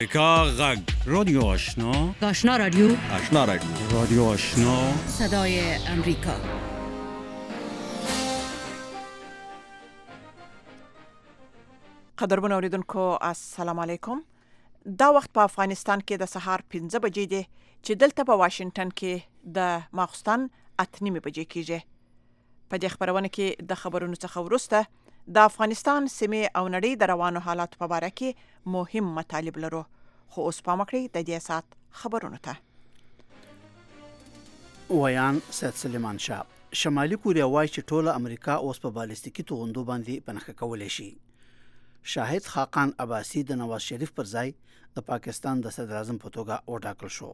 امریکا غږ رادیو آشنا آشنا رادیو رادیو آشنا صدای امریکا. قدرمن اوریدونکو السلام علیکم. دا وخت په افغانستان کې د سهار 15 بجې دی چې دلته په واشنگټن کې د ماخستن 8:30 بجې کېږي. په دې خبرونه کې د خبرونو څخه وروسته د افغانستان سیمه او نړۍ د روانو حالات په اړه کې مهم مطالب لرو. خو اوس پام وکړئ د دې سات خبرونو ته. ویان سید سلیمان شاه شمالي کوریا وایي چې ټوله امریکا اوس په بالستیکي توغندو باندې پنهخه کولای شي. شاهد خاقان عباسی د نواز شریف پر ځای د پاکستان د صدر اعظم په توګه وټاکل شو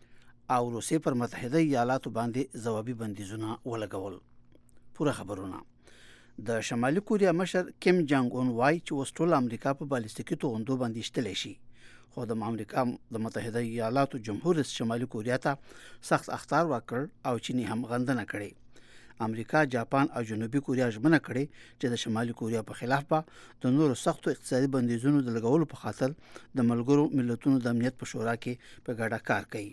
او روسیې پر متحده ایالاتو باندې ځوابي بندیزونه ولګول. پوره خبرونه. د شمالي کوریا مشر کیم جانګ اون وایي چې اوس ټوله امریکا په بالستیکي توغندو باندې شتلی شي. خو د امریکا د متحده ایالاتو جمهور رئیس شمالي کوریا ته سخت اخطار ورکړ او چینی هم غندنه کړې. امریکا، جاپان او جنوبي کوریا ژمنه کړې چې د شمالي کوریا په خلاف به د نورو سختو اقتصادي بندیزونو د لګولو په خاطر د ملګرو ملتونو د امنیت په شورا کې په ګډه کار کوي.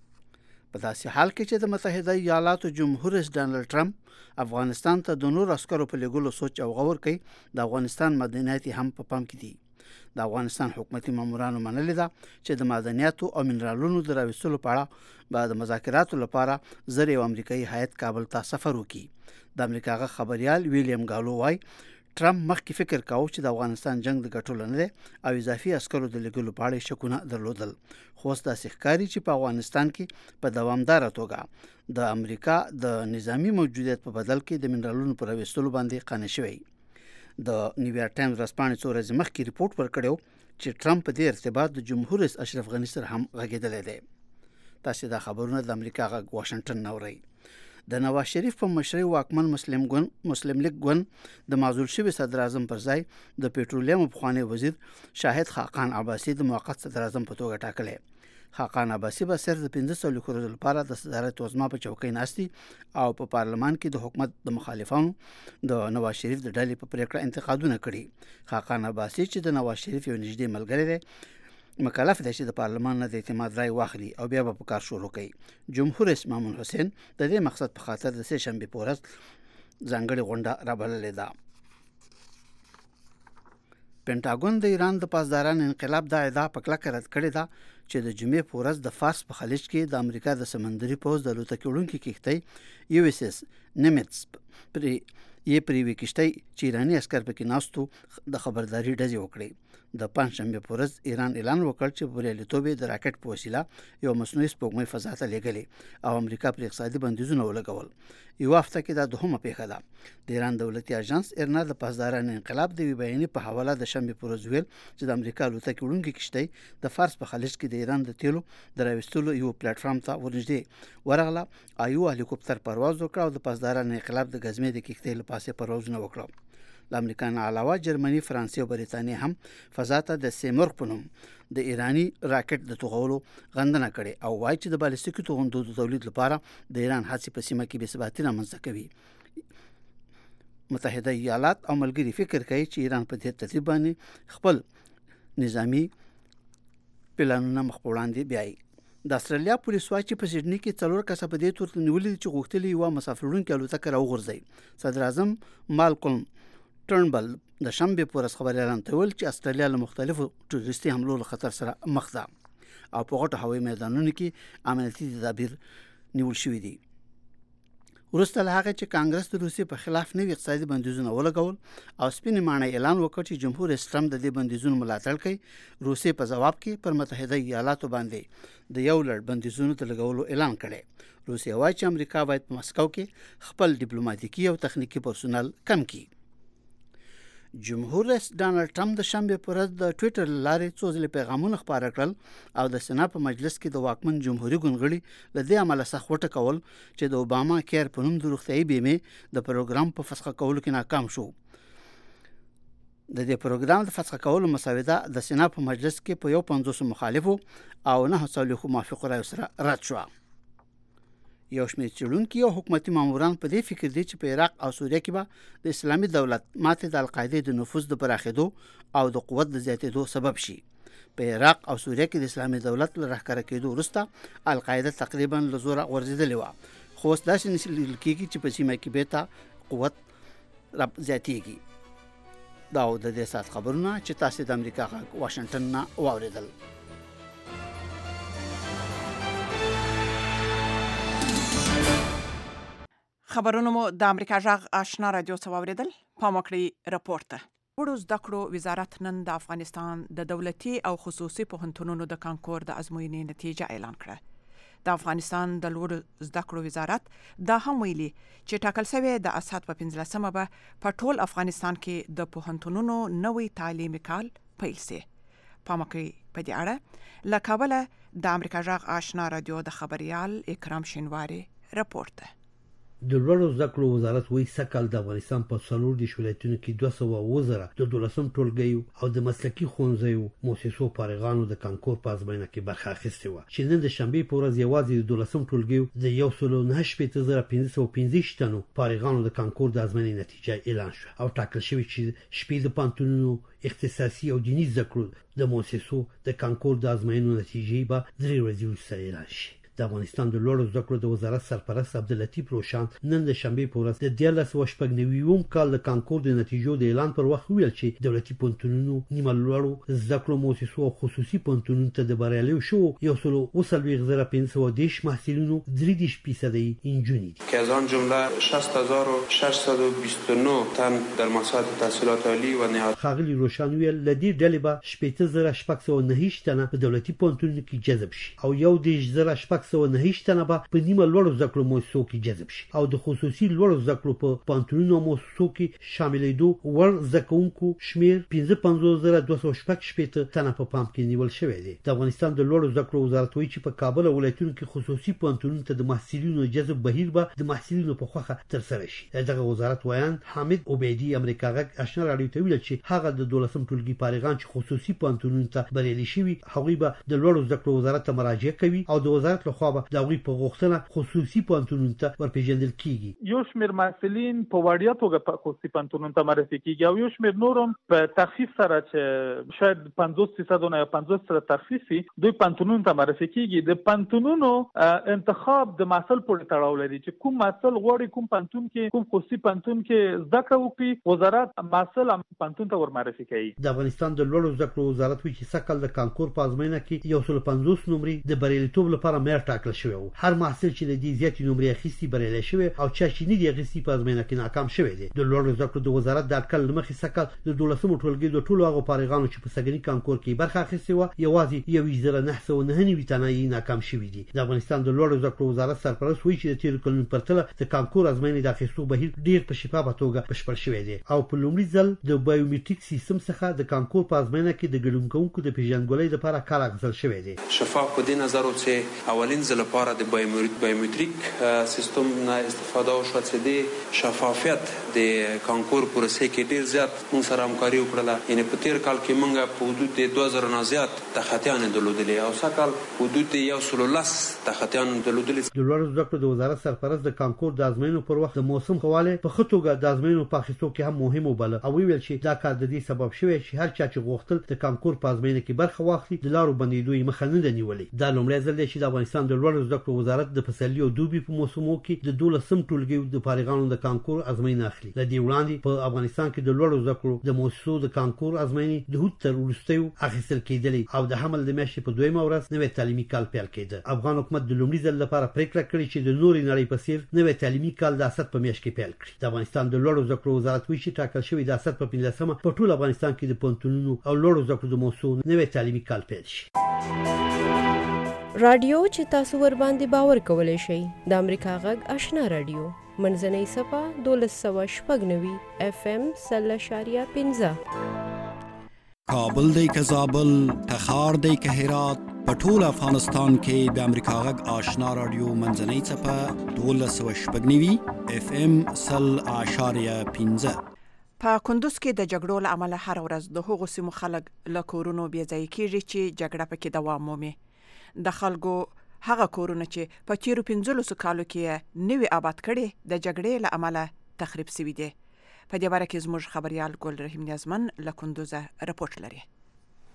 په داسې حال کې چې د متحده ایالاتو جمهور رئیس ډانلډ ټرمپ افغانستان ته د نورو عسکرو په لګولو سوچ او غور کوي، د افغانستان معدنیات هم په پام کې دي. د افغانستان حکومتي مامورانو منلې ده چې د معدنیاتو او منرالونو د راوستلو په اړه به د مذاکراتو لپاره زر یو امریکایي هیئت کابل ته سفر وکړي. د امریکا خبريال ویلیام ګالو وايي ټرمپ مخکې فکر کاوه چې د افغانستان جنگ د ګټلو نه دی او اضافي عسکرو د لګولو په اړه شکونه درلودل. خو اوس داسې ښکاري چې په افغانستان کې په دوامداره توګه د امریکا د نظامی موجودیت په بدل کې د منرالونو پر راوستلو باندې قانع شوی. د نیویارک ټایمز ورځپاڼې څو ورځې مخکې ریپورت ورکړی چې ټرمپ په دې ارتباط د جمهور رئیس اشرف غني سره هم غږېدلی دی. تاسو دا خبرونه د امریکا غږ واشنگټن نه اورئ. د نواز شریف په مشرۍ واکمن مسلم لیگ ګوند د معزول شوي صدر اعظم پر ځای د پېټرولیم پخوانی وزیر شاهد خاقان عباسی د موقت صدر اعظم په توګه ټاکلی. خاقان عباسی به صرف د 1500 ورځو لپاره د صدارت وزما په چوکۍ ناستي او په پارلمان کې د حکومت د مخالفانو د نواز شریف د ډلې په پریکړه انتقادونه کړي. خاقان عباسی چې د نواز شریف یو نږدې ملګری دی مکلف دی چې د پارلمان نه د اعتماد رای واخلي او بیا به کار شروع کړي. جمهور رئیس مامون حسین د دې مقصد په خاطر د سه شنبه په ورځ ځانګړې غونډه رابللې ده. پینټاګون د ایران د پاسداران انقلاب د ادعا په کلکه رد کړې ده چې د جمعې په ورځ د فارس په خلیج کې د امریکا د سمندري پوځ د الوتکې وړونکي کښتۍ USS نیمټس پرې وې کښتۍ چې ایراني عسکر پکې ناستو د خبرداري ډزې وکړې. د پنځشنبه په ورځ ایران اعلان وکړ چې بریالیتوب د راکټ په وسیله یو مصنوعي سپوږمۍ فضا ته لېږلې او امریکا پر اقتصادي بندیزونه ولګول. یو هفته کې دا دوهمه پیښه ده. د ایران دولتي اژانس ایرنا د پاسداران انقلاب د بیانیې په حواله د شنبه په ورځ ویل چې د امریکا الوتکې وړونکي کښتۍ د فارس په خلیج کې د ایران د تیلو د راوستلو یو پلیټ فارم ته ورنږدې ورغله او یو هلیکوپټر پرواز وکړ او د پاسداران انقلاب د غزمې د کښتۍ له پاسه پروازونه وکړ. د امریکا نه علاوه جرمني، فرانسې او بریتانیا هم فضا ته د سیمرغ په نوم د ایرانی راکټ د توغولو غندنه کړې او وایي چې د بالستیکي توغندو د تولید لپاره د ایران هڅې په سیمه کې بې ثباتي رامنځته کوي. متحده ایالات او ملګري فکر کوي چې ایران په دې ترتیب باندې خپل نظامی پلانونه مخ په وړاندې بیایي. د استرالیا پولیس وايي چې په سیډني کې 4 کسه په دې تور نیولې چې غوښتل یو مسافر وړونکي الوتکه راوغورځي. صدر اعظم مالکولم ټرنبل د شنبه په ورځ خبر اعلان کړ چې استرالیا له مختلفو ټروریستي حملو له خطر سره مخ ده او په غټو هوایي میدانونو کې امنیتي تدابیر نیول شوي دي. وروسته له هغه چې کانګرس د روسیې په خلاف نوي اقتصادي بندیزونه ولګول او سپینې ماڼۍ اعلان وکړ چې جمهور رئیس ټرمپ د دې بندیزونو ملاتړ کوي، روسیې په ځواب کې پر متحده ایالاتو باندې د یو لړ بندیزونو د لګولو اعلان کړي. روسیې وايي چې امریکا باید په مسکو کې خپل ډیپلوماټیکي او تخنیکی پرسونل کم کړي. جمهور رئیس ډانلډ ټرمپ د شنبه پر ورځ د ټوئیټر لارې څو ځله پیغامونه خپاره کړل او د سنا په مجلس کې د واکمن جمهوریت ګوندغړي له دې عمله څخه وټکول چې د اوباما کیر په نوم د روغتیايي بیمې د پروګرام په فسخ کولو کې ناکام شو. د دې پروګرام د فسخ کولو مسوده د سنا په مجلس کې په 150 مخالفو او 9 موافقو رایو سره رد شو. یو شمېر څېړونکي او حکومتي ماموران په دې فکر دي چې په عراق او سوریه کې به د اسلامي دولت ماته د القاعده د نفوذ د پراخېدو او د قوت د زیاتېدو سبب شي. په عراق او سوریه کې د اسلامي دولت له راښکاره کېدو وروسته القاعده تقریبا له زوره غورځېدلې وه، خو اوس داسې نشل کېږي چې په سیمه کې بېرته قوت را زیاتېږي. دا د دې ساعت خبرونه چې تاسو د امریکا غږ واشنگټن نه واورېدل. خبرونه مو د امریکا غږ آشنا رادیو څخه واوریدل. پام وکړئ راپور ته. وړو زده کړو وزارت نن د افغانستان د دولتي او خصوصي پوهنتونونو د کانکور د ازموینې نتیجه اعلان کړه. د افغانستان د وړو زده کړو وزارت دا هم ویلي چې ټاکل شوی د اسات په 15مه به په ټول افغانستان کې د پوهنتونونو نوې تعلیمي کال پیل شي. پام وکړئ په دې اړه له کابل د امریکا غږ آشنا رادیو د خبريال اکرام شینواری راپور ته. د لوړو زده کړو وزارت وایي سږ کال د افغانستان په 40 ولایتونو کې 210 د 12 ټولګیو او د مسلکي ښوونځیو مؤسسو فارغانو د کانکور په ازموینه کې برخه اخیستې وه، چې نن د شنبې په ورځ یوازې د 12 ټولګیو د 1,915 تنو فارغانو د کانکور د ازموینې نتیجه اعلان شوه او ټاکل شوی چې شپې د پوهنتونونو اختصاصي او دیني زده کړو د مؤسسو د کانکور د ازموینو نتیجې به 3 ورځې وروسته اعلان شي. د افغانستان د لوړو زده کړو د وزارت سرپرست عبداللطیف روشان نن د شنبې په ورځ د 1990 کال د کانکور د نتیجو د اعلان پر وخت ویل چې دولتي پوهنتونونو نیمه لوړو زده کړو مؤسسو او خصوصي پوهنتونونو ته د بریالیو شو 1,510 محصلینو 3% انجونی دي که از آن جمله 60,629 تن در مساحت تحصیلات عالی و نهاد. خاغلی روشان ویل لدی ډلې به 18,609 تنه په دولتي پوهنتونونو کې جذب شي او 11,609 تنه به په نیمه لوړو زده کړو مؤسسو کې جذب شي او د خصوصي لوړو زده کړو په پوهنتونونو مؤسسو کې شاملېدو ور زده کوونکو شمیر 15,218 تنه په پام کې نیول شوی دی. د افغانستان د لوړو زده کړو وزارت وایي چې په کابل ولایتونو کې خصوصي پوهنتونونو ته د محصلینو جذب بهیر به د محصلینو په خوخه ترسره شي. دغه وزارت وایي حامد عبیدی امریکا غږ آشنا رادیو ته ویل چې هغه د 12 ټولګي فارغان چې خصوصي پوهنتونونو ته بریالي شوي هغوی به د لوړو زده کړو وزارت ته مراجعه کوي او د وزارت له خوا به د هغوی په غوښتنه خصوصي پوهنتونونو ته ورپېژندل کیږي. یو شمېر محصلین په وړیا توګه په خصوصي پوهنتونونو ته معرفي کیږي او یو شمېر نورم په تخفیف سره چې شاید 50% یا 50% تخفیف وي دوی پوهنتونونو ته معرفي کیږي. د پوهنتونونو انتخاب د محصل پورې تړاو لري چې کوم محصل غواړي کوم پوهنتون کې کوم خصوصي پوهنتون کې زده کړه وکړي وزارت محصل پوهنتون ته ورمعرفي کوي. د افغانستان د لوړو زده کړو وزارت وایي چې سږ کال د کانکور په ازموینه کې 150 نمرې د بریالیتوب لپاره معیار ټاکل شوی و. هر محصل چې د دې زیاتې نمرې اخیستي بریالی شوی او چا چې نه دی اخیستي په ازموینه کې ناکام شوی دی. د لوړو زده کړو د وزارت د اټکل له مخې سږ کال د 12 ټولګي د ټولو هغو فارغانو چې په سږني کانکور کې برخه اخیستې وه یوازې 1,999 تنه یې ناکام شوي دي. د افغانستان د لوړو زده کړو وزارت سرپرست وایي چې د تېرو کلونو په پرتله د کانکور ازموینې د اخیستو بهیر ډېر په شفافه توګه بشپړ شوی دی او په لومړي ځل د بایومټریک سیستم څخه د کانکور په ازموینه کې د ګډون کوونکو د پیژندګلوۍ لپاره کار اخیستل شوی دی. شفاف په دې نظر و چې اولین ځل لپاره د بایومټریک سیستم نه استفاده وشوه چې د شفافیت د کانکور پروسې کې ډېر زیات موږ سره همکاري وکړله. یعنې په تېر کال کې موږ په حدود د 2000 نه زیات تخطیان درلودلې او سږ کال حدود د 110 تخطیان درلودلې. د لوړو زده کړو د وزارت سرپرست د کانکور د ازموینو پر وخت د موسم ښه والی په ښه توګه د ازموینو په اخیستو کې هم مهم وباله او ویل چې دا کار د دې سبب شوی چې هر چا چې غوښتل د کانکور په ازموینه کې برخه واخلي د لارو بندېدو یې مخه نه ده نیولې. دا لومړی ځل دی چې د افغانستان د لوړو زده کړو وزارت د پسرلي او دوبي په موسمو کې د 12 ټولګیو د فارغانو د کانکور ازموینه اخلي. له دې وړاندې په افغانستان کې د لوړو زده کړو د مؤسسو د کانکور ازموینې د هوت تر وروستیو اخیستل کېدلې او د حمل د میاشتې په 2مه ورځ نوی تعلیمي کال پیل کېده. افغان حکومت د لومړي ځل لپاره پریکړه کړې چې د نورې نړۍ په څیر نوی تعلیمي کال د اسد په میاشت کې پیل کړي. د افغانستان د لوړو زده کړو وزارت وایي چې ټاکل شوی د اسد په 15مه په ټول افغانستان کې د پوهنتونونو او لوړو زده کړو د مؤسسو نوی تعلیمي کال پیل شي. رادیو چې تاسو ور باندې باور کولای شئ د امریکا غږ آشنا رادیو منځنۍ صفه 1290 FM 0.15 کابل دی که زابل تخار دی که هرات په ټول افغانستان کې د امریکا غږ آشنا رادیو منځنۍ صفه 1290 FM 0.15 په کندوز کې د جګړو له امله هر ورځ د هغو سیمو خلک له کورونو بېځایه کېږي چې جګړه پکې دوام مومي. د خلکو هغه کورونه چې په تیرو 15 کالو کې نوي آباد کړي د جګړې له امله تخریب شوي دي. په دې باره کې زموږ خبريال ګل رحیم نیازمن له کندوزه راپورټ لري.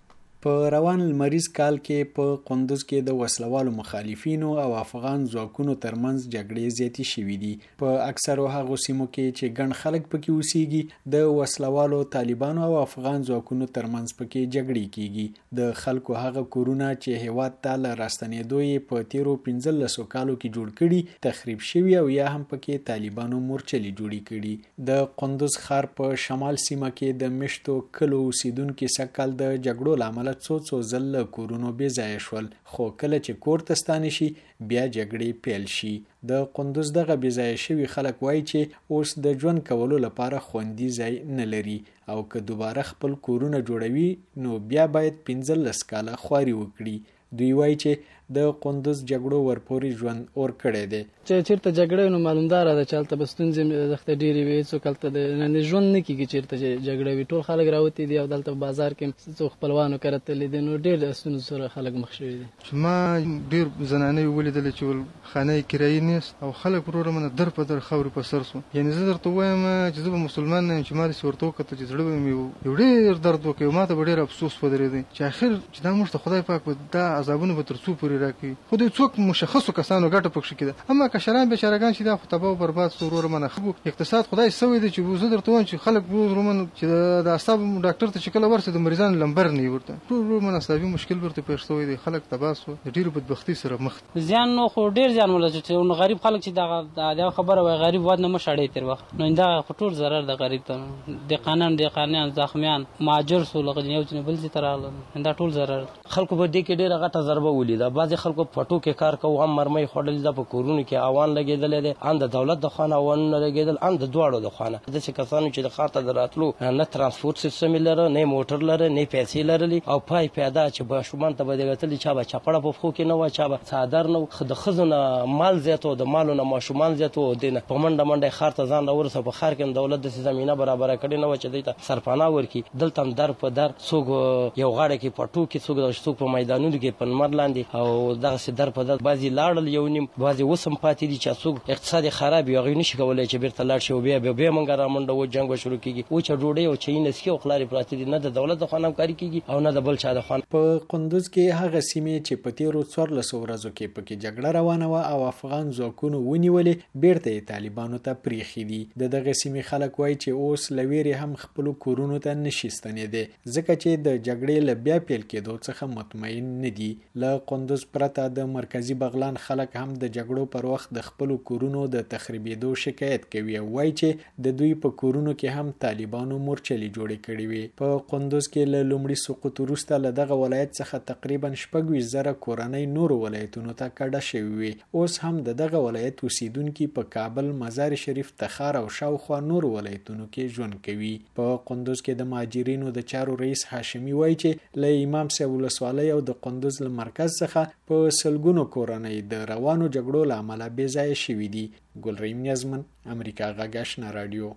په روان لمریز کال کې په قندوز کې د وسلوالو مخالفینو او افغان ځواکونو ترمنځ جګړې زیاتې شوې دي. په اکثرو هغو سیمو کې چې ګڼ خلک پکې اوسېږي د وسلوالو طالبانو او افغان ځواکونو ترمنځ پکې جګړې کیږي. د خلکو هغه کورونه چې هیواد ته له راستنېدو یې په تیرو 15 کالو کې جوړ کړي تخریب شوي او یا هم پکې طالبانو مورچلې جوړې کړي. د قندوز ښار په شمال سیمه کې د مشتو کلو اوسیدونکي سږکال د جګړو له امله څو ځل له کورونو بې ځایه شول، خو کله چې کور ته ستانه شي بیا جګړې پیل شي. د قندوز دغه بې ځایه شوي خلک وایي چې اوس د ژوند کولو لپاره خوندي ځای نه لري او که دوباره خپل کورونه جوړوي نو بیا باید 15 کاله خواري وکړي. دوی وایي چې د قندوز جګړو ورپورې ژوند اور کړی دی. چې چیرته جګړه نو معلومدار ده چې هلته به ستونزې دښته ډېرې وي، څوک هلته د ژوند نه کېږي چیرته چې جګړه وي. ټول خلک راوتي دي او دلته په بازار کې څو خپلوانو کره تللي دي، نو ډېر ستونزو سره خلک مخ شوي دي. ما ډېر زنانې ولیدلې چې خانه یې کرایي نیست او خلک ورو ورو در په در خاورې په سر سو. یعنې زه درته وایم چې زه به مسلمان نه یم چې ما داسې ورته وکتل چې زړه به مې یو ډېر درد وکړي. ما ته به ډېر افسوس ودرېدی چې آخر چې دا موږ ته خدای پاک به دا عذابونه به تر څو پورې راکوي. خو دوی څوک مشخصو کسانو ګټه پکښې کېده، اما کشران بیچارهګان چې دا خو تباه و برباد سو. ورو منه خو اقتصاد خدای سوی دی چې زه درته وایم چې خلک رومن چې د اعصابو ډاکټر ته چې کله ورسې د مریضانو لمبر نه ورته ټول من اعصابي مشکل ورته پیښ شوی دی. خلک تباه سو، د ډېرو بدبختي سره مخ زیان. نو خو ډېر زیان ولر چې غریب خلک چې دا خبره وای غریب واد نه مشاړي تر وخت نو دا خطور ضرر د غریب ته د قانون زخمیان ماجر سو لغه یو چې بل چې تراله دا ټول ضرر. خلکو په دې کې ډېر غټه ضربه ولیده. بعضې خلکو پټو کې کار کوو، هم مرمۍ خوړلې ده، په کورونو کې اوان لګېدلی دی، ان د دولت د خوا نه اوانونه لګېدل، ان د دواړو د خوا نه. داسې کسانو چې د ښار ته د راتلو نه ترانسپورټ سیسټم یې لره، نه موټر لره، نه پیسې لرلې او پای پیاده چې ماشومان ته به دې وتلي چا به چپړه په پښو کې نه وه، چا به څادر نه و. د ښځو نه مال زیات و، د مالو نه ماشومان زیات و. دې نه په منډه منډه ښار ته ځان راورسوه. په ښار کې دولت داسې زمینه برابره کړې نه وه چې دوی ته سرپناه ورکړي. دلته هم در په در څوک یو غاړه کې پټو کې، څوک په میدانونو کې په لمر لاندې او دغسې در په در. بعضې لاړل یو نیم، بعضې اوس هم پاتې دي چې څوک اقتصاد یې خراب وي هغوی نشي کولی چې بیرته لاړ شي او بیا موږ رامنډه و جنګ شروع کېږي. وچه ډوډۍ او چایي نسکي او خلارې پراته دي، نه د دولت د خوا نه همکاري کېږي او نه د بل چا د خوا. په قندوز کې هغه سیمې چې په تیرو 14 ورځو کې پکې جګړه روانه وه او افغان ځواکونو ونیولې بیرته یې طالبانو ته پرېښي دي. د دغه سیمې خلک وایي چې اوس له ویرې هم خپلو کورونو ته نشي ستنېدی ځکه چې د جګړې له بیا پیل کېدو څخه مطمئن نه دي. له قندوز پرته د مرکزي بغلان خلک هم د جګړو پر وخت د خپلو کورونو د تخریبېدو شکایت کوي او وایي چې د دوی په کورونو کې هم طالبانو مورچلې جوړې کړې وي. په قندوز کې له لومړي سقوط وروسته له دغه ولایت څخه تقریبا 26,000 کورنۍ نورو ولایتونو ته کډه شوي وي. اوس هم د دغه ولایت اوسیدونکي په کابل، مزار شریف، تخار او شاوخوا نورو ولایتونو کې ژوند کوي. په قندوز کې د مهاجرینو د چارو رئیس هاشمي وایي چې له امام صاحب ولسوالۍ او د قندوز له مرکز څخه په سلګونو کورنۍ د روانو جګړو له امله بې ځایه شوي دي. ګلریم نیازمن، امریکا غږ آشنا رادیو.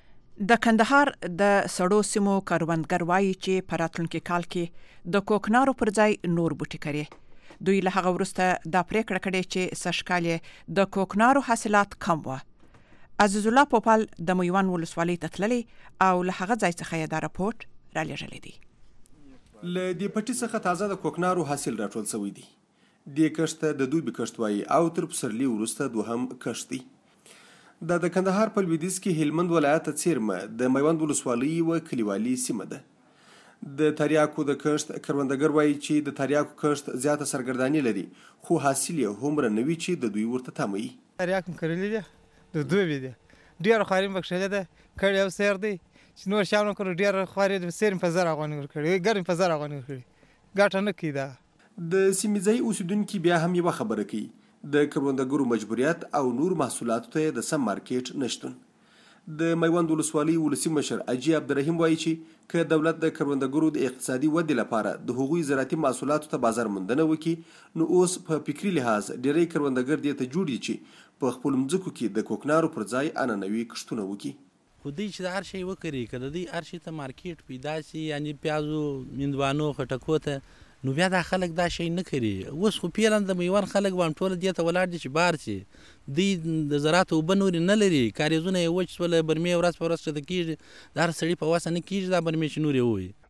د کندهار د سړو سیمو کاروبندګر وایي چې په راتلونکي کال کې د کوکنارو پر ځای نور بوټي کري. دوی له هغه وروسته دا پریکړه کړې چې سږکال د کوکنارو حاصلات کم وو. عزیز الله پوپل د میوان ولسوالۍ ته تللی او له هغه ځای څخه یې دا راپورټ رالیږلی دی. له دې پټي څخه تازه د کوکنارو حاصل راټول شوی دی. دې کښت ته د دوبي کښت وایي او تر پسرلي وروسته دوهم کښت دی. د کندهار په لویدیځ کې هلمند ولایت څیرمه د میوند ولسوالۍ یوه کلیوالي سیمه ده. د تریاکو د کښت کروندګر وایي چې د تریاکو کښت زیاته سرګرداني لري خو حاصل یې هومره نه وي چې د دوی ورته تمه وي. تریاک مې کرلي دي، د دوبي دي، ډېره خواري مې پکښې ده، کړی او سیر دی چې نور شیان وکړو، ډېره خواري د سیر مې په 1000 افغانۍ ورکړي، ګرم په 1000 افغانۍ ورکړي، ګټه نه کوي. دا د سیمې ځایي اوسیدونکي بیا هم یوه خبره کوي، د کروندګرو مجبوریت او نور محصولاتو ته د سم مارکیټ نشتون. د میوند ولسوالۍ ولسي مشر اجي عبدالرحیم وایي چې که دولت د کروندګرو د اقتصادي ودې لپاره د هغوی زراعتي محصولاتو ته بازار موندنه وکړي نو اوس په فکري لحاظ ډېری کروندګر دې ته جوړ دي چې په خپلو مځکو کې د کوکنارو پر ځای عنعنوي کښتونه وکړي. خو دوی چې د هر شی وکړي که د دوی هر شي ته مارکیټ پیدا شي، یعنې پیازو، هندوانو، خټکو ته، نو بیا دا خلک دا شی نه کوي. اوس خو پیران د میوان خلک باندې ټوله دې ته ولاړ دي چې بار شي. دوی د زراعت اوبه نورې نه لري، کاریزونه یې وچ شوله، برمې ورځ په ورځ ښکته کېږي، د هر سړي په وسه نه کېږي دا برمې چې نورې ووي.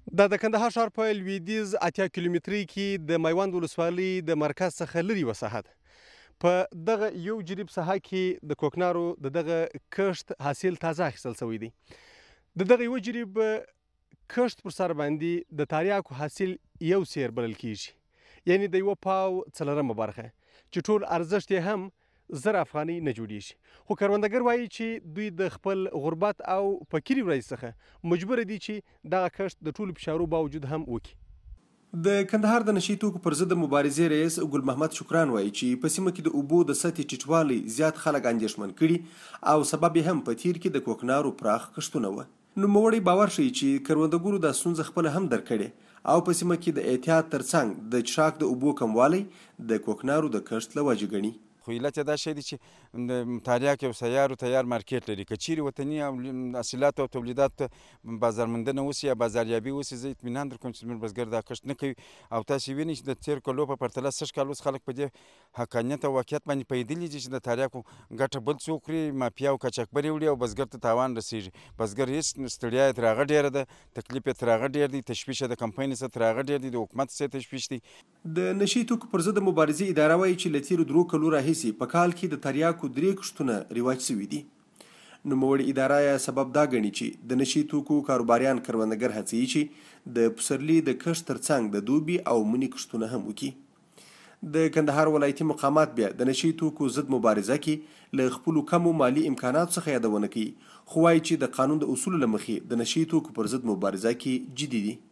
د کندهار ښار په لویدیځ 80 کیلومتري کې د میوند ولسوالۍ د مرکز څخه لري و ساحه ده. په دغه یو جریب ساحه کې د کوکنارو دغه کښت حاصل تازه اخیستل شوی دی. دغه یو جریب کښت پر سر باندې د تریاکو حاصل یو سیر بلل کیږي، یعنی د یو پاو څلورمه برخه چې ټول ارزښت یې هم 1000 افغانۍ نه جوړیږي. خو کروندګر وایي چې دوی د خپل غربت او فقیري ورځ څخه مجبور دي چې دغه کښت د ټولو فشارو باوجود هم وکړي. د کندهار د نشي توکو پر ضد مبارزې رئیس ګل محمد شکران وایي چې په سیمه کې د اوبو د سطحې ټیټوالی زیات خلک اندېښمن کړي او سبب یې هم په تیر کې د کوکنارو پراخ کښتونه وو. نوموړی باور ښیي چې کروندګرو د ستونزه خپل هم درک کړي او په سیمه کې د احتیاط ترڅنګ د چراغ د اوبو کموالی د کوکنارو د کښت له وجې ګڼي. خو علت دا شی دی چې د تریاک یو سیار مارکیټ لري، که چیرې وطني حاصلات او تولیدات بازارموندنه وسي یا بازاریابي وسي، زه اطمینان در کوم چې زموږ بزګر دا کښت نه کوي. او تاسو وینئ چې د تیر کلو په پرتله سږ کال اوس خلک په دې حقانیت او واقعیت باندې پوهېدلي دي چې د تریاکو ګټه بل څوک کړي، مافیا او قاچاقبري وړي او بزګر ته تاوان رسېږي. بزګر هېڅ ستړیا یې تر هغه ډېره ده، تکلیف یې تر هغه ډېر دی، تشویش یې د کمپاین څخه تر هغه ډېر دی، د حکومت څخه تشویش دی. د نشي توکو پر ضد مبارزې اداره وایي چې له تیرو 3 کلو راهیسې په کال کې د تریاکو 3 کښتونه رواج شوي دي. نوموړې اداره یې سبب دا ګڼي چې د نشي توکو کاروباریان کروندګر هڅوي چې د پسرلي د کښت ترڅنګ د دوبي او مني کښتونه هم وکړي. د کندهار ولایتي مقامات بیا د نشي توکو ضد مبارزه کې له خپلو کمو مالي امکاناتو څخه یادونه کوي، خو وایي چې د قانون د اصولو له مخې د نشي توکو پر ضد مبارزه کې جدي دي.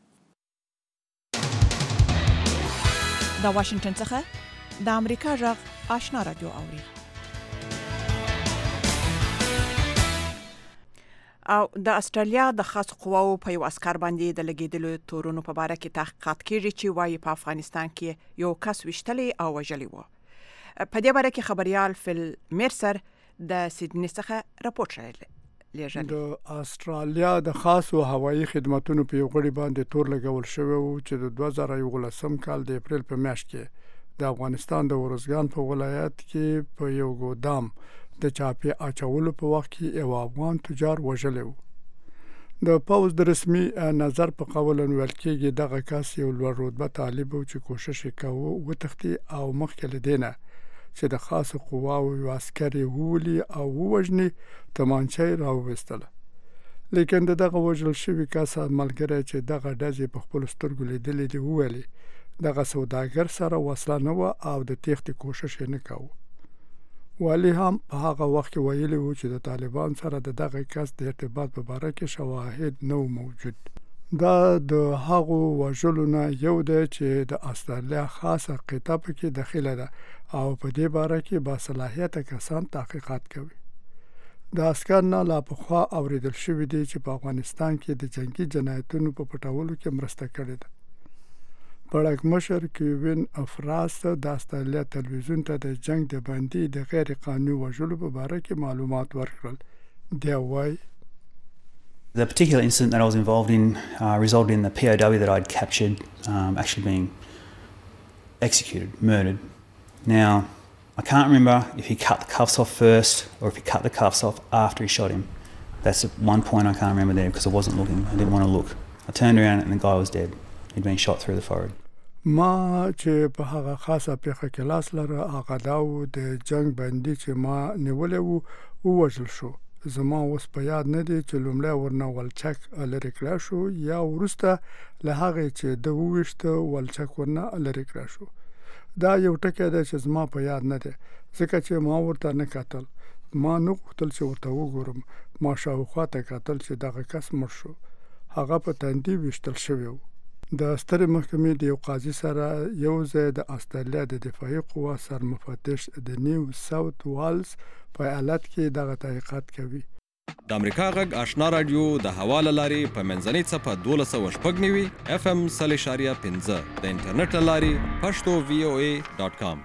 د واشنگټن څخه د امریکا غږ آشنا رادیو اوري. او د استرالیا د خاص قواو په یو عسكر باندې د لګیدلو تورونو په اړه کې تحقیقات کیږي چې وايي په افغانستان کې یو کس وشتلی او وژلی و. په دې اړه کې خبريال فل میرسر د سیدنی څخه راپورټ لري. د استرالیا د خاصو هوایي خدماتونو په یو غړي باندې تور لګول شوی و چې د 2019 کال د اپریل په میاشت کې د افغانستان د ورزګان په ولایت کې په یو ګودام د چاپی اچولو په وخت کې یو افغان تجار وژلی و. د پوز د رسمي نظر په قول ویل کېږي دغه کس یو لوړ رتبه طالب و چې کوشش وکاوه وتښتي او مخکې له دینه چې د خاصو قواو یو عسکري وولي او ووژني تمانچه راوویستله. لیکن دغه وژل شوي کس ملګری چې دغه ډزې په خپل سترګو لیدلې دي وویلي دغه سوداګر سره وسله نه وه او د تېښتې کوشش یې نه کاوه. والی هم په هغه وخت کې ویلي و چې د طالبان سره د دغه کس د ارتباط په باره کې شواهد نه موجود. دا د هغو وژلو نه یو دی چې د استرالیا خاصه قطعه پکې داخله ده او په دې باره کې باصلاحیته کسان تحقیقات کوي. د عسکر نه لا پخوا اوریدل شوي دي چې په افغانستان کې د جنگي جنایتونو په پټولو کې مرسته کړې ده. پړکمشر کیوین افراست د استرالیا تلویزیون ته د جنگ د باندې د غیر قانوني وژلو په اړه کې معلومات ورکړل. دی وایي The particular incident that I was involved in resulted in the POW that I'd captured actually being executed, murdered. Now, I can't remember if he cut the cuffs off first or if he cut the cuffs off after he shot him. That's one point I can't remember there because I wasn't looking. I didn't want to look. I turned around and the guy was dead. He'd been shot through the forehead. ما چې په هغه خاصه پیخه کې لاس لره هغه داو د جنگ باندې چې ما نیولې وو وژل شو. زما اوس په یاد نه دی چې لومړی ورنه ولچک لري کړی شو یا وروسته له هغه چې د وویشته ولچک ورنه لري کړی شو. دا یو ټکی دی چې زما په یاد نه دی ځکه چې ما ورته نه کتل. ما نه غوښتل چې ورته وګورم. ما شاوخوا ته کتل چې دغه کس مړ شو. هغه په تندي ویشتل شوی و. د سترې محکمې د یو قاضي سره یو ځای د استرالیا د دفاعي قوا سرمفتش د نیو ساوث والز په ایالت کې دغه تحقیقات کوي. د امریکا غږ آشنا رادیو د حواله لاري په منځنۍ صفه 12.9 FM 3.15 د انټرنیټ لاري pashto.voa.com.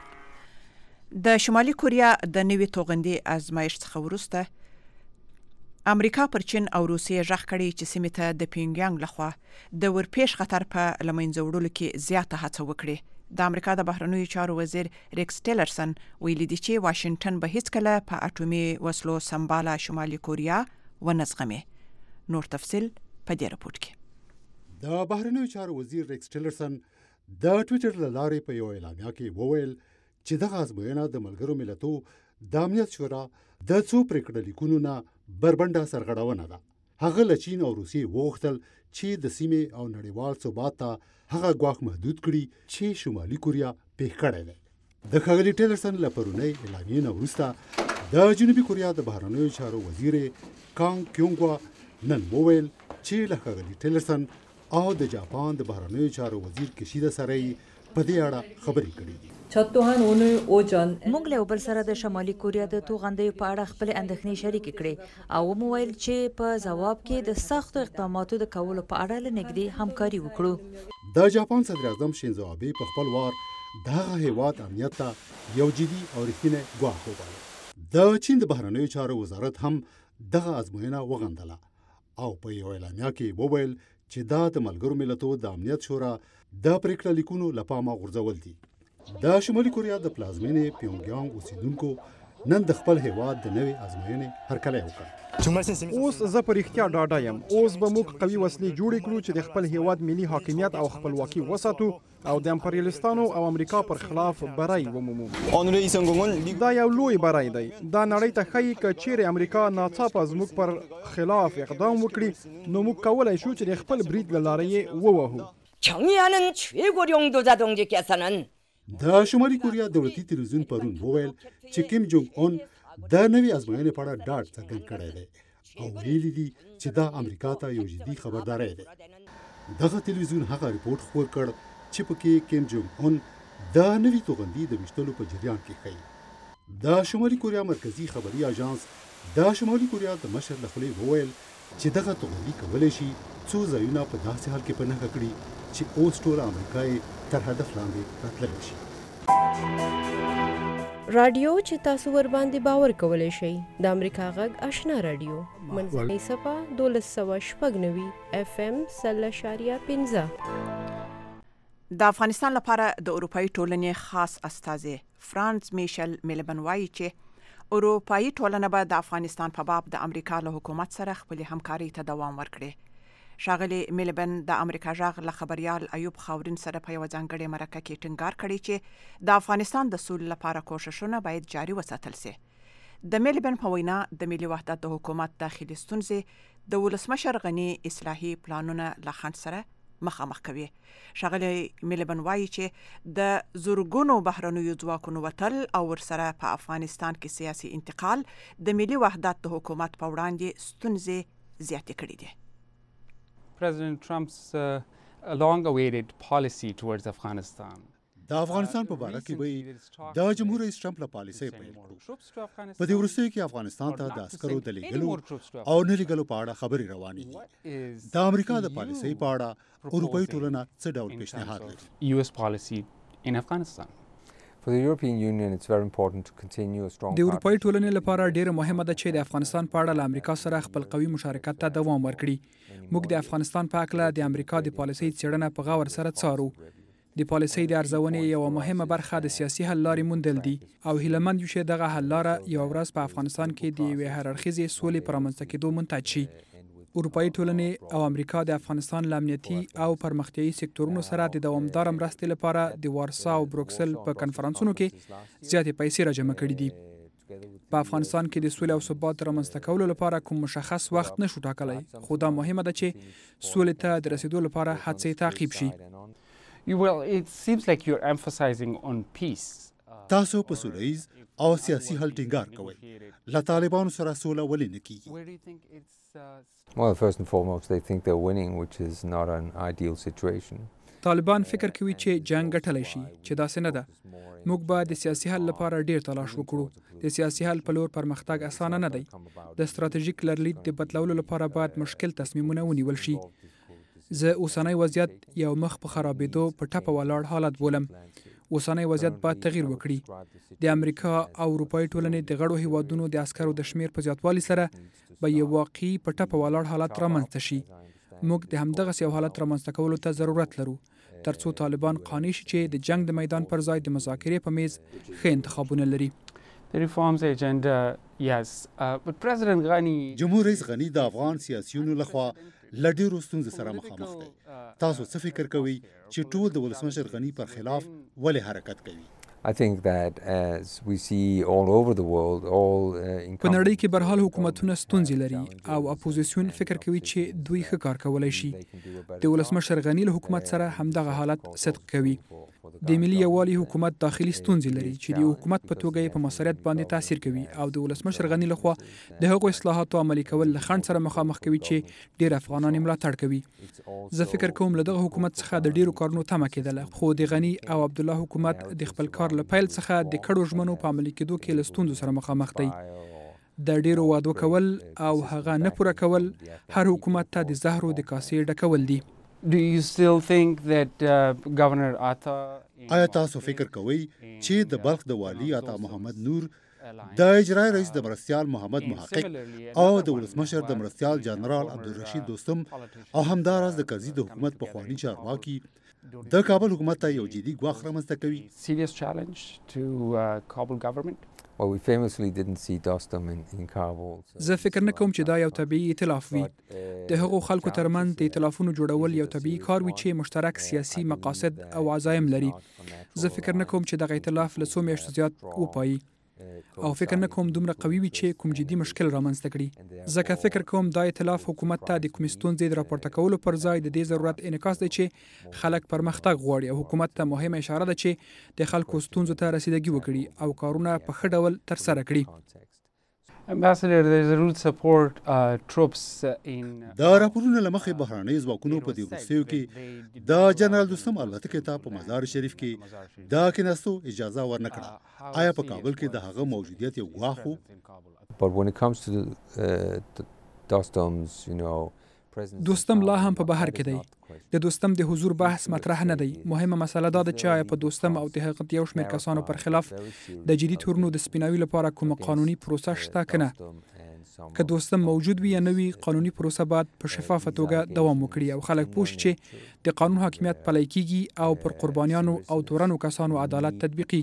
د شمالي کوریا د نوي توغندي ازمایښت څخه وروسته امریکا پر چین او روسیې ژغ کړي چې سیمې ته د پیونګیانګ لخوا د ورپېښ خطر په لمنځه وړلو کې زیاته هڅه وکړي. د امریکا د بهرنیو چارو وزیر ریکس ټیلرسن ویلي دی چې واشنگټن به هیڅکله په اټومي وسلو سمباله شمالي کوریا ونه زغمي. نور تفصیل په دې راپورټ کې. د بهرنیو چارو وزیر ریکس ټیلرسن د ټویټر له لارې په یو اعلامیه کې وویل چې دغه ازموینه د ملګرو ملتو د امنیت شورا د څو پریکړه لیکونو نه بربنډه سرغړونه ده. هغه له چین او روسیې وغوښتل چې د سیمې او نړیوال ثبات ته هغه ګواښ محدود کړي چې شمالي کوریا پیښ کړی دی. د ښاغلي ټیلرسن له پرونۍ اعلامیې نه وروسته د جنوبي کوریا د بهرنیو چارو وزیر کانګ کیونګوا نن وویل چې له ښاغلي ټیلرسن او د جاپان د بهرنیو چارو وزیر کشیدا سره په دې اړه خبرې کړې دي. موږ له بل سره د شمالي کوریا د توغندیو په اړه خپل اندېښنې شریک کړې او موویل چې په جواب کې د سختو اقداماتو د کولو په اړه لنګدي همکاري وکړو. د جاپان صدر اعظم شینزو آبه په خپل وار دغه هیواد امنیت ته یو جدي او رښتینی ګواښ وباله. د چین د بهرنیو چارو وزارت هم دغه ازموینه وغندله او په یو اعلامیه کې وویل چې دا د ملګرو ملتو د امنیت شورا د پریکړه لیکونو لپاره غورځول دي. د شمالي کوریا د پلازمینې پیونګیانګ اوسیدونکو نن د خپل هیواد د نوې ازموینې هرکلی وکړ. اوس زه په رښتیا ډاډه یم. اوس به موږ قوي وسلې جوړې کړو چې د خپل هیواد ملي حاکمیت او خپلواکي وساتو او د امپریالیستانو او امریکا پر خلاف بری ومومو. دا یو لوی بری دی. دا نړۍ ته ښیي که چیرې امریکا ناڅاپه زموږ پر خلاف اقدام وکړي نو موږ کولی شو چې د خپل برید له لارې یې ووهو. د شمالي کوریا دولتي تلویزیون پرون وویل چې کیم جونګ اون د نوې ازموینې په اړه ډاډ څرګند کړی دی او ویلي دي چې دا امریکا ته یو جدي خبرداری دی. دغه تلویزیون هغه ریپورت خپور کړ چې پکې کیم جونګ اون د نوې توغندي د ویشتلو په جریان کې ښیي. د شمالي کوریا مرکزي خبري اژانس د شمالي کوریا د مشر له خولې وویل چې دغه توغندي کولی شي څو ځایونه په داسې حال کې په نښه کړي چې اوس ټوله امریکا یې تر هدف لاندې راتللی شي. رادیو چې تاسو ور باندې باور کولای شئ د امریکا غږ آشنا رادیو منځنۍ صفه 1290 FM 0.15. د افغانستان لپاره د اروپאי ټولنې خاص استازي فرانس میشل میلبن وایي چې اروپאי ټولنه به د افغانستان په باب د امریکا له حکومت سره خپل همکاري ته دوام ورکړي. ښاغلي میلبن د امریکا غږ له خبريال ایوب خاورین سره په یو ځانګړي مرکه کې ټینګار کړی چې د افغانستان د سولې لپاره کوښښونه باید جاري وساتل شي. د میلبن په وینا د ملي وحدت د حکومت داخلي ستونزې د ولسمشر غني اصلاحي پلانونه له خنډ سره مخامخ کوي. ښاغلي میلبن وایي چې د زورګونو بهرنیو ځواکونو وتل او ورسره په افغانستان کې سیاسي انتقال د ملي وحدت د حکومت په وړاندې ستونزې زیاتې کړې دي. President Trump's long-awaited policy towards Afghanistan. د افغانستان په اړه کې به د جمهور رئیس ټرمپ له پالیسۍ پیل کړو. په دې وروستیو کې افغانستان ته د عسکرو د لیږلو او نه لیږلو په اړه خبرې روانې دي. د امریکا د پالیسۍ په اړه اروپאי ټولنه څه ډول پیشنهاد لري؟ US policy in Afghanistan. For the European Union, it's very important to continue a strong. د اروپאי ټولنې لپاره ډیره مهمه ده چې د افغانستان په اړه له امریکا سره خپل قوي مشارکت ته دوام ورکړي. موږ د افغانستان په اړه د امریکا د پالیسۍ څېړنه په غور سره څارو. د پالیسۍ د ارزونې یو مهمه برخه د سیاسي حل لارې موندل دي او هیلهمند یو چې دغه حل لاره یو ورځ په افغانستان کې د یوې هررخیزې سولې پر رامنځته کېدو منتج شي. اروپאי ټولنې او امریکا د افغانستان له امنیتي او پرمختیایي سکتورونو سره د دوامدار مرستې لپاره د وارسا او بروکسل په کنفرانسونو کې زیاتې پیسې راجمع کړي دي. په افغانستان کې د سولې او ثبات رامنځته کولو لپاره کوم مشخص وخت نشو ټاکلی، خو دا مهمه ده چې سولې ته د رسیدو لپاره هڅې تعقیب شي. Well, it seems like you're emphasizing on peace. تاسو په سولهییز او سیاسي حل ټینګار کوئ. له طالبانو سره سوله ولې نه کیږي؟ Well, first and foremost, they think they're winning, which is not an ideal situation. طالبان فکر کوي چې جنگ ګټلی شي، چې داسې نه ده. موږ به د سیاسي حل لپاره ډیر تلاش وکړو. د سیاسي حل په لور پرمختګ اسانه نه دی. د ستراتیژیک لرلید د بدلولو لپاره باید مشکل تصمیمونه ونیول شي. زه اوسنی وضعیت یو مخ په خرابېدو په ټپه ولاړ حالت بولم. اوسنی وضعیت باید تغییر وکړي. د امریکا او اروپאי ټولنې د غړو هیوادونو د عسکرو د شمیر په زیاتوالي سره به یو واقعي په ټپه ولاړ حالت رامنځته شي. موږ د همدغسې یو حالت رامنځته کولو ته ضرورت لرو ترڅو طالبان قانع شي چې د جنگ د میدان پر ځای د مذاکرې په میز ښه انتخابونه لري. The reforms agenda, yes, but President Ghani. جمهور رئیس غنی د افغان سیاسيونو لخوا له ډېرو ستونزو سره مخامخ دی. تاسو څه فکر کوئ چې ټول د ولسمشر غني پر خلاف ولې حرکت کوي؟ I think that as we see all over the world, په نړۍ کې برحال حکومتونه ستونزې لري او اپوزیسیون فکر کوي چې دوی ښه کار کولی شي. د ولسمشر غني له حکومت سره همدغه حالت صدق کوي. د ملي یووالي حکومت داخلي ستونزې لري چې د حکومت په توګه په مسؤلیت باندې تاثیر کوي او د ولسمشر غني لخوا د هغو اصلاحاتو عملي کول له خنډ سره مخامخ کوي چې ډېر افغانان ملاتړ کوي. زه فکر کوم له دغه حکومت څخه د ډېرو کارونو تمه کېدله، خو د غني او عبدالله حکومت د خپل کار له پیل څخه د کډو ژمنو په عملي کېدو کې له ستونزو سره مخامخ دی. د ډېرو وعدو کول او هغه نه پوره کول هر حکومت ته د زهرو د کاسې ډکول دي. Do you still think that Governor Atta آیا تاسو فکر کوئ چې د بلخ د والی عطا محمد نور د اجرای رئیس د مرستیال محمد محقق او د ولسمشر د مرستیال جنرال عبدالرشید دوستم او همداراز د کرزي د حکومت پخواني چارواکي د کابل حکومت ته یو جدي ګواښ رامنځته کوي؟ serious challenge to Kabul government? Well, we famously didn't see Dostum in Kabul. زه فکر نه کوم چې دا یو طبیعي ائتلاف وي. د هغو خلکو ترمنځ د ائتلافونو جوړول یو طبیعي کار وي چې مشترک سیاسي مقاصد او عزایم لري. زه فکر نه کوم چې دغه ائتلاف له څو میاشتو زیات وپایي او فکر نه کوم دومره قوي وي چې کوم جدي مشکل رامنځته کړي. ځکه فکر کوم دا ائتلاف حکومت ته د کومې ستونزې د راپورته کولو پر ځای د دې ضرورت انعکاس دی چې خلک پرمختګ غواړي او حکومت ته مهمه اشاره ده چې د خلکو ستونزو ته رسیدګي وکړي او کارونه په ښه ډول ترسره کړي. Ambassador, there is a root support troops in دا راپورونه له مخې بهرنۍ ځواکونو په دې وروستیو کې د جنرال دوستم الوتکې ته په مزار شریف کې د کېناستو اجازه ورنه کړه. آیا په کابل کې د هغه موجودیت یو ګواښ و؟ But when it comes to Dostum's, دوستم لا هم په بهر کې دی. د دوستم د حضور بحث مطرح نه دی. مهمه مسله دا ده چې آیا په دوستم او د هغه یو شمېر کسانو پر خلاف د جدي تورنو د سپیناوي لپاره کومه قانوني پروسه شته که نه. که دوستم موجود وي یا نه وي، قانوني پروسه باید په شفافه توګه دوام وکړي او خلک پوه شي چې د قانون حاکمیت پلی کیږي او پر قربانیانو او تورنو کسانو عدالت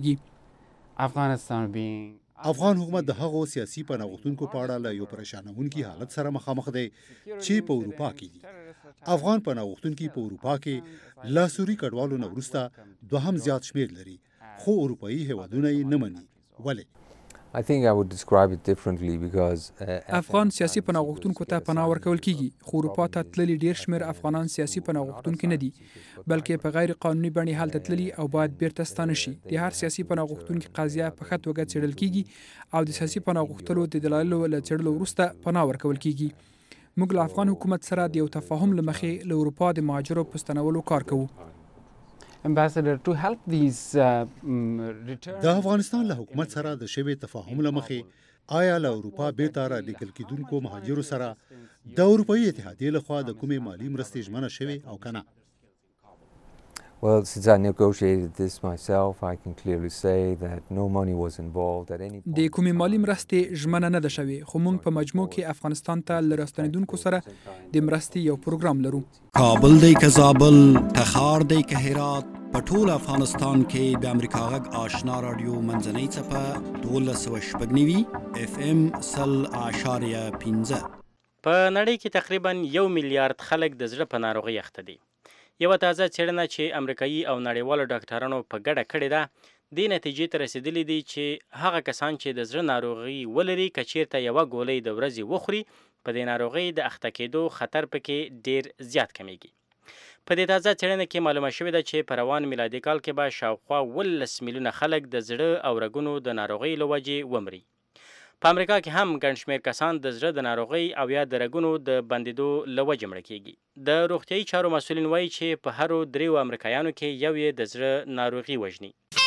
تطبیقیږي. افغان حکومت د هغو سیاسي پناه په اړه له یو پریشانونکي حالت سره مخامخ دی چې په اروپا کې دي. افغان پناه په اروپا کې له سوري کډوالو نه وروسته دوهم زیات شمېر لري، خو اروپایي هیوادونه یې نه مني. ولې؟ I think I would describe it differently because افغان سیاسي پناه غوښتونکو ته پناه ورکول کیږي، خو اروپا ته تللي ډیر شمېر افغانان سیاسي پناه غوښتونکي نه دي، بلکې په غیر قانوني بڼې هلته تللي او باید بیرته ستانه شي. د هر سیاسي پناه غوښتونکي قضیه په ښه توګه څېړل کیږي او د سیاسي پناه غوښتلو د دلایلو له څېړلو وروسته پناه ورکول کیږي. موږ له افغان حکومت سره د یو تفاهم له مخې له اروپا د مهاجرو په ستنولو کار کوو. Ambassador, to help these د افغانستان له حکومت سره د شوي تفاهم له مخې آیا له اروپا بیرته رالیږل کېدونکو مهاجرو سره د اروپایي اتحادیې لخوا د کومې مالي مرستې ژمنه شوې او که نه؟ Well, since I negotiated this myself, I can clearly say that no money was involved at any point. د کومې مالي مرستې ژمنه نه ده شوې، خو موږ په مجموع کې افغانستان ته له راستنېدونکو سره د مرستې یو پروګرام لرو. کابل دی که زابل، تخار دی که هرات، په ټول افغانستان کې د امریکا غږ آشنا رادیو منځنۍ څپه 1290 FM 0.15. په نړۍ کې تقریبا 1 میلیارډ خلک د زړه په ناروغۍ اخته دي. یوه تازه څېړنه چې امریکایي او نړیوالو ډاکټرانو په ګډه کړې ده، دې نتیجې ته رسېدلي دي چې هغه کسان چې د زړه ناروغي ولري که چېرته یوه ګولۍ د ورځې وخوري، په دې ناروغۍ د اخته کېدو خطر پکې ډېر زیات کمیږي. په دې تازه څېړنه کې معلومه شوې ده چې په روان میلادي کال کې به شاوخوا 12 میلیونه خلک د زړه او رګونو د ناروغۍ له وجې ومري. په امریکا کې هم ګڼ شمېر کسان د زړه د ناروغۍ او یا د رګونو د بندېدو له وجې مړه کېږي. د روغتیایي چارو مسؤلین وایي چې په هرو 3 امریکایانو کې یو یې د زړه ناروغي وژني.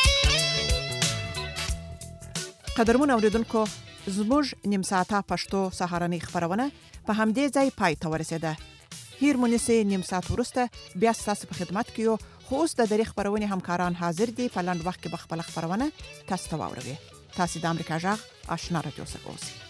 قدرمن اوریدونکو، زموږ نیم ساعته پښتو سهارنۍ خبرونه په همدې ځای پای ته ورسېده. هیر مونږ نیم ساعت وروسته بیا ستاسو په خدمت کې یو، خو اوس د درې خبرونې همکاران حاضر دي. په لنډ وخت کې به خپله خبرونه تاسو ته واوروي. تاسو د امریکا غږ آشنا رادیو څخه اوسئ.